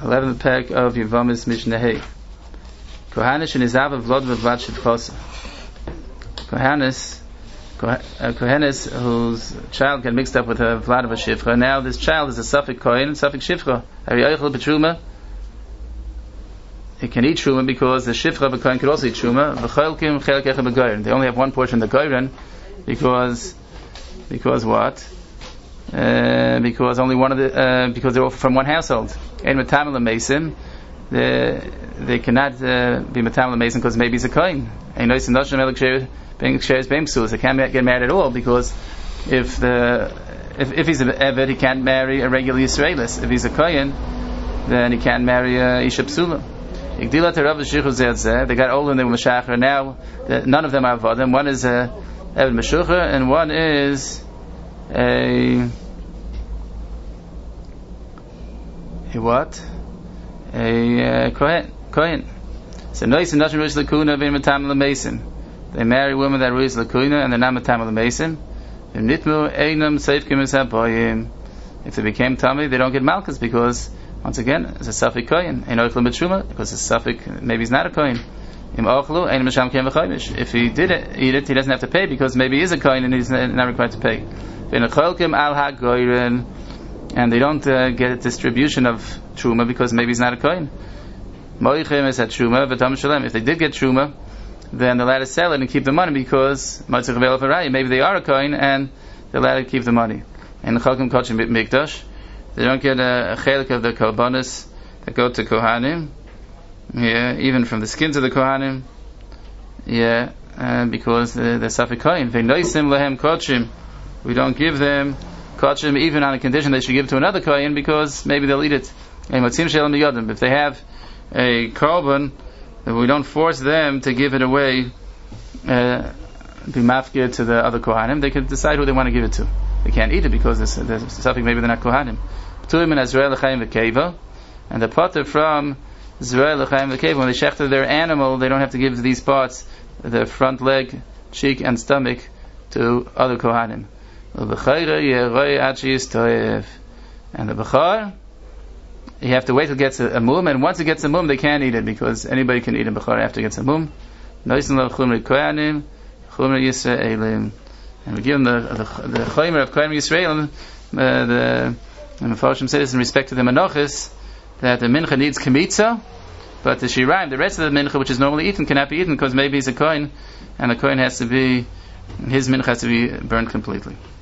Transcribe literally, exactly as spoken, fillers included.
eleventh parak of Yevamis Mishnah Hey. Kohanis and Izav Vlod Vvad Shivchosa. Kohanis, Kohanis whose child got mixed up with a Vlad of a Shivcha. Now this child is a Suffolk Kohen, Suffolk Shivcha. Are you Eichel B'Truma? He can eat Truma because the Shivcha of a Kohen could also eat Truma. V'cholkim Chelek Echa B'Goyren. They only have one portion of the Goyren because, because what? Uh, because only one of the uh, because they're all from one household. And Matam Mason, they they cannot uh, be Matam Mason because maybe he's a Kohen. And They can't get married at all because if the if, if he's an Eved, he can't marry a regular Yisraelis. If he's a Kohen, then he can't marry a Isha Psula. They got older and they were Meshachar. Now none of them are Avadim. One is a Eved Meshucha and one is a a what? A uh, Kohen. Kohen. So nois and nashim ruis lakuna v'in matam l'mason. They marry women that ruis lakuna and they're not matam l'mason. V'nitmu einam seifkim esaboyim. If they became tummy, they don't get malchus because once again it's a suffix Kohen. Ein oichlu b'truma because it's a suffix. Maybe he's not a Kohen. Im ochlu ein masham kem v'chaymish. If he did it, eat it, he doesn't have to pay because maybe he is a Kohen and he's not required to pay. V'necholkim al ha-goyren. And they don't uh, get a distribution of truma because maybe he's not a Kohen. Moichem is at truma, v'tam shalem. If they did get truma, then they're allowed to sell it and keep the money because maybe they are a Kohen and they're allowed to keep the money. And Chalkim Kochim Mikdash, they don't get a, a chelik of the Kalbanis that go to Kohanim. Yeah, even from the skins of the Kohanim. Yeah, uh, because they're, they're Safek Kohen. V'noisim lehem Kochim. We don't give them Kochim even on a condition they should give it to another Kohen because maybe they'll eat it. If they have a korban, we don't force them to give it away, uh, be mafkir to the other Kohanim. They can decide who they want to give it to. They can't eat it because there's, there's something maybe they're not Kohanim. And the potter from Zerel L'chaim V'Keva, when they shechter their animal, they don't have to give these parts, the front leg, cheek, and stomach, to other Kohanim. And the Bechar, you have to wait till it gets a, a mum, and once it gets a mum, they can't eat it because anybody can eat a Bechar after it gets a mum. And we give them the the, the Chomer of Kohen Yisrael. Uh, the and the Mepharshim says in respect to the Menachos that the Mincha needs Kemitza, but the Shiraim, the rest of the Mincha, which is normally eaten, cannot be eaten because maybe he's a Kohen, and the Kohen has to be, his Mincha has to be burned completely.